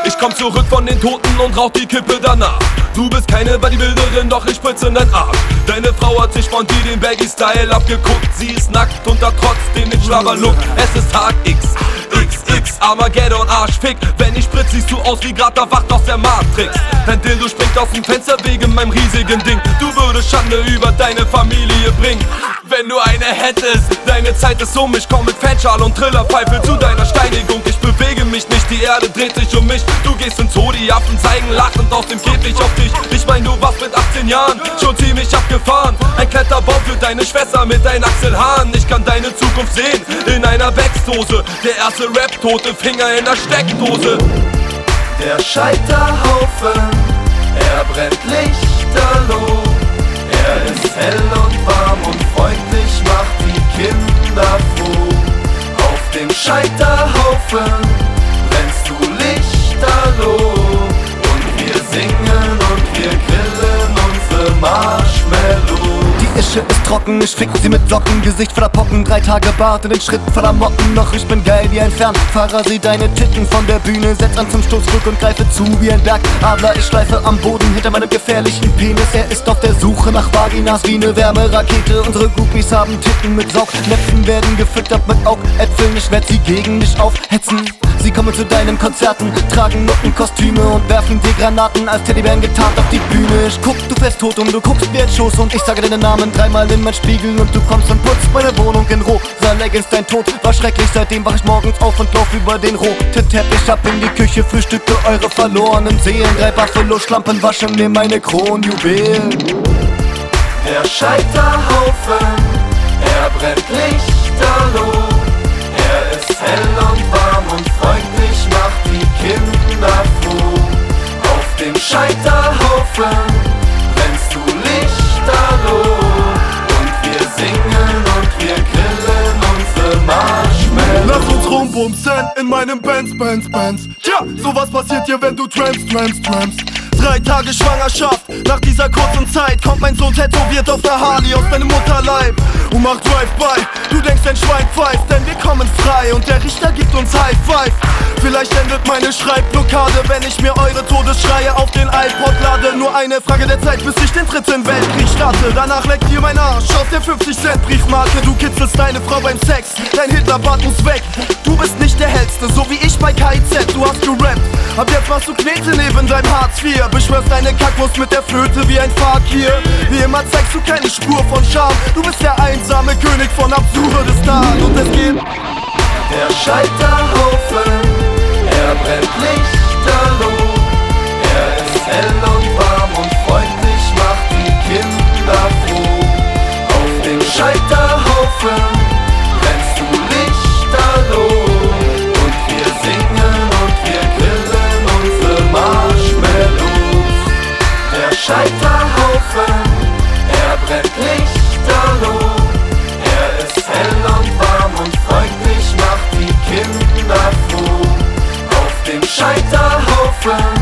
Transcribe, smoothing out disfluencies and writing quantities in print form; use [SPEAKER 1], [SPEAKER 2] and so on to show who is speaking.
[SPEAKER 1] Ich komm zurück von den Toten und rauch die Kippe danach. Du bist keine Bodybuilderin, doch ich spritze in dein Arsch. Deine Frau hat sich von dir den Baggy-Style abgeguckt. Sie ist nackt und hat trotzdem den Schlabberlook. Es ist Tag X, XX, Armageddon, Arschfick. Wenn ich spritz, siehst du aus wie grad erwacht aus der Matrix. Dein Dildo springt aus dem Fenster wegen meinem riesigen Ding. Du würdest Schande über deine Familie bringen, wenn du eine hättest. Deine Zeit ist um, ich komm mit Fanschal und Trillerpfeife zu deiner Steinigung. Ich bewege mich nicht, die Erde dreht sich um mich. Du gehst ins Zoo, die Affen zeigen lachend aus dem Käfig auf dich. Ich mein, du warst mit 18 Jahren schon ziemlich abgefahren. Ein Kletterbaum für deine Schwester mit deinen Achselhaaren. Ich kann deine Zukunft sehen in einer Backdose. Der erste Rap, tote Finger in der Steckdose.
[SPEAKER 2] Der Scheiterhaufen, er brennt lichterloh. Er ist hell und warm und freundlich, macht die Kinder froh. Auf dem Scheiterhaufen brennst du lichterloh. Und wir singen und wir grillen unsere Marshmallows. Die Ische ist trocken, ich fick sie mit Locken, Gesicht voller Pocken, 3 Tage Bart in den Schritt voller Motten. Doch ich bin geil wie ein Fernfahrer, sieh deine Titten von der Bühne, setz an zum Stoßrück und greife zu wie ein Bergadler. Ich schleife am Boden hinter meinem gefährlichen Penis. Er ist auf der Suche nach Vaginas wie eine Wärmerakete. Unsere Groupies haben Titten mit Saugnäpfen, werden gefüttert mit Augäpfeln. Ich werd sie gegen dich aufhetzen. Sie kommen zu deinen Konzerten, tragen Nuttenkostüme und werfen dir Granaten als Teddybären getarnt auf die Bühne. Ich guck, du fährst tot und du guckst mir in Schoß und ich sage deinen Namen 3-mal in mein Spiegel und du kommst und putzt meine Wohnung in rosa Leggings. Dein Tod war schrecklich, seitdem wach ich morgens auf und lauf über den roten Teppich ab in die Küche, frühstücke eure verlorenen Seelen. 3 Buffalo-Schlampen waschen mir meine Kronjuwelen. Der Scheiterhaufen, er brennt lichterloh. Er ist hell und warm und freundlich, macht die Kinder froh. Auf dem Scheiterhaufen brennst du lichterloh. Und wir singen und wir grillen unsere Marshmallows.
[SPEAKER 3] Lass uns rumbumsen in meinem Benz. Tja, sowas passiert dir, wenn du trampst. 3 Tage Schwangerschaft, nach dieser kurzen Zeit kommt mein Sohn tätowiert auf der Harley aus deinem Mutterleib und macht Drive-by. Du denkst, ein Schwein pfeift, denn wir kommen frei und der Richter gibt uns High Five. Vielleicht endet meine Schreibblockade, wenn ich mir eure Todesschreie auf den iPod lade. Nur eine Frage der Zeit, bis ich den 3. Weltkrieg starte. Danach leckt ihr mein Arsch aus der 50-Cent-Briefmarke. Du kitzelst deine Frau beim Sex, dein Hitlerbart muss weg. Du bist nicht der Hellste, so wie ich bei KIZ. Du hast gerappt, ab jetzt machst du Knete neben deinem Hartz IV. Beschwörst deine Kackwurst mit der Flöte wie ein Fakir. Wie immer zeigst du keine Spur von Charme. Du bist der einsame König von Absurdistan. Und es geht.
[SPEAKER 2] Der Scheiterhaufen, er brennt lichterloh. Er ist hell und warm und freundlich, macht die Kinder froh. Auf dem Scheiterhaufen brennst du lichterloh. Und wir singen und wir grillen unsere Marshmallows. Der Scheiterhaufen, er brennt lichterloh. Er ist hell und warm und freundlich, macht die Kinder froh. Auf dem Scheiterhaufen